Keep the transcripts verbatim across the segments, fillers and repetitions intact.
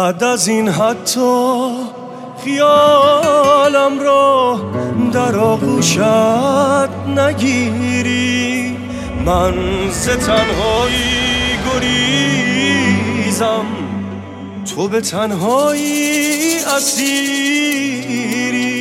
بعد از این حتی خیالم را در آغوشت نگیری، من ز تنهایی گریزم، تو به تنهایی اسیری.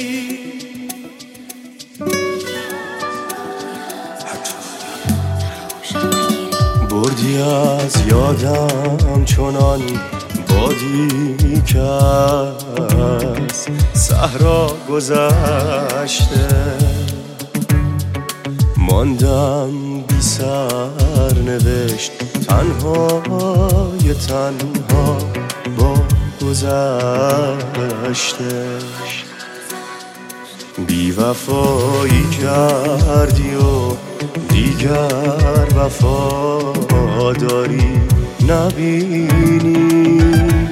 بردی از یادم چنان بادی که از صحرا گذشته، ماندم بی سرنوشت تنهای تنها با گذشته. بی وفایی کردی و دیگر وفاداری نبینی،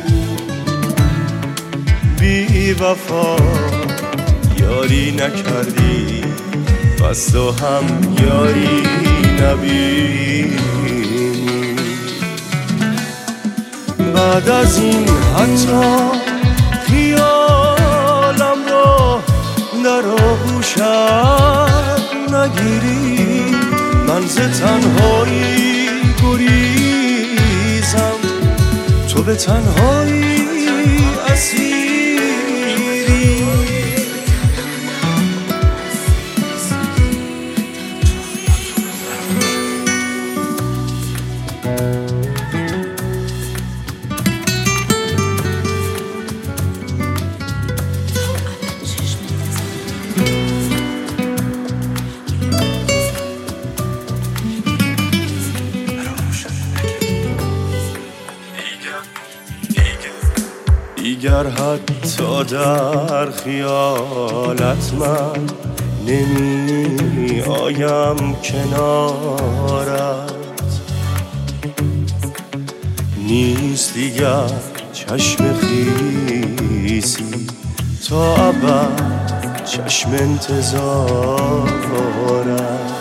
بی وفا یاری نکردی پس تو هم یاری نبینی. بعد از این حتی خیالم را در آغوشت نگیری، من ز تنهایی گریزم، تو به تنهایی اسیری. دیگر حتی در خیالت من نمی آیم کنارت، نیست دیگر چشم خیسی تا ابد چشم انتظارت.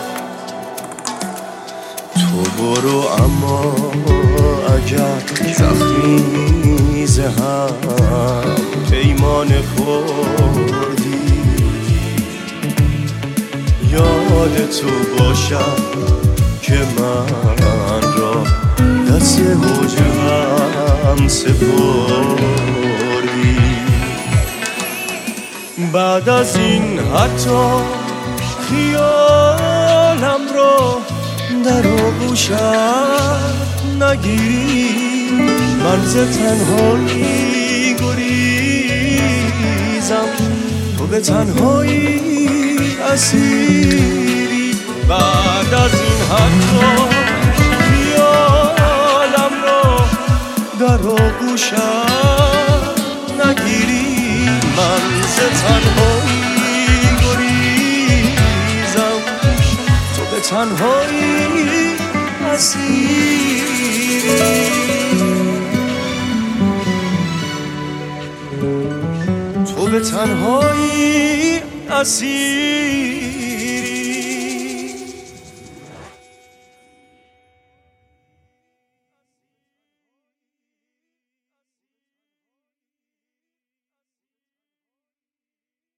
تو برو اما اگر زخمی ز هم پیمان خوردی، یاد تو باشد که من را دست هجرم سپردی. بعد از این حتی خیالم را در آغوشت نگیری، من ز تنهایی گریزم، تو به تنهایی اسیری. بعد از این حتی خیالم را در آغوشت نگیری، من ز تنهایی گریزم، تو به تنهایی اسیری. تو به تنهایی اسیری.